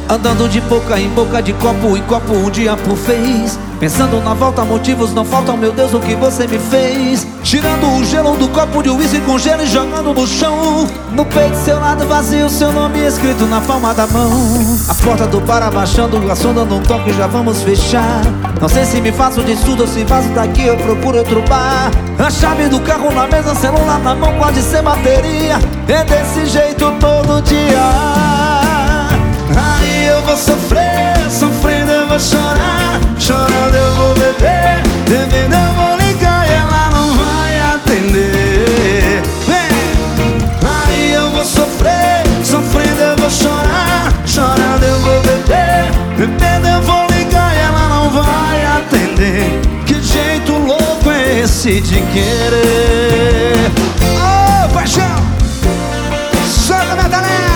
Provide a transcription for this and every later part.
Andando de boca em boca, de copo em copo, um dia por vez. Pensando na volta, motivos não faltam, meu Deus, o que você me fez. Tirando o gelo do copo de uísque com gelo e jogando no chão. No peito, seu lado vazio, seu nome escrito na palma da mão. A porta do bar abaixando, a sonda num toque, já vamos fechar. Não sei se me faço de surdo ou se vazo daqui, eu procuro outro bar. A chave do carro na mesa, celular na mão, pode ser bateria. É desse jeito todo dia. Aí eu vou sofrer, sofrendo eu vou chorar. Chorando eu vou beber, bebendo eu vou ligar e ela não vai atender. Aí eu vou sofrer, sofrendo eu vou chorar. Chorando eu vou beber, bebendo eu vou ligar e ela não vai atender. Que jeito louco é esse de querer? Oh, paixão! Solta minha galera!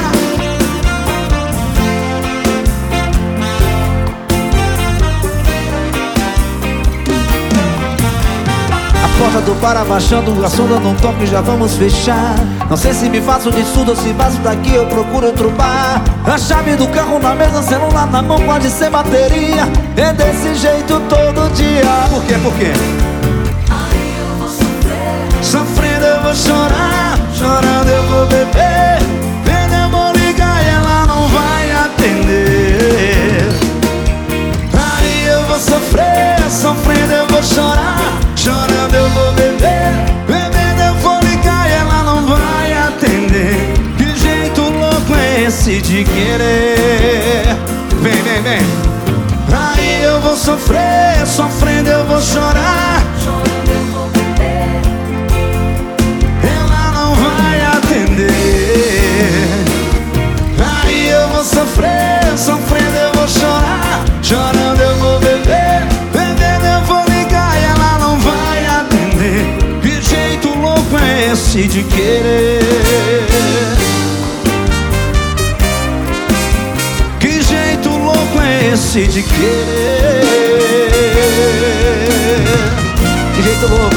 Porta do bar abaixando, a sonda num toque, já vamos fechar. Não sei se me faço de surdo ou se vazo daqui, eu procuro outro bar. A chave do carro na mesa, celular na mão, pode ser bateria. É desse jeito todo dia. Por quê, por quê? Aí eu vou sofrer, Sofrendo eu vou chorar, chorando eu vou beber, vendo eu vou ligar e ela não vai atender. Aí eu vou sofrer, sofrendo eu vou chorar. Chorando eu vou beber, bebendo eu vou ligar e ela não vai atender. Que jeito louco é esse de querer? Vem, vem, vem. Aí eu vou sofrer, sofrendo eu vou chorar. chorando eu vou beber. Ela não vai atender. Aí eu vou sofrer, sofrendo eu vou chorar. Chorando eu vou beber, bebendo eu vou ligar e ela não vai atender. Que jeito louco é esse de querer? Que jeito louco é esse de querer? Que jeito louco.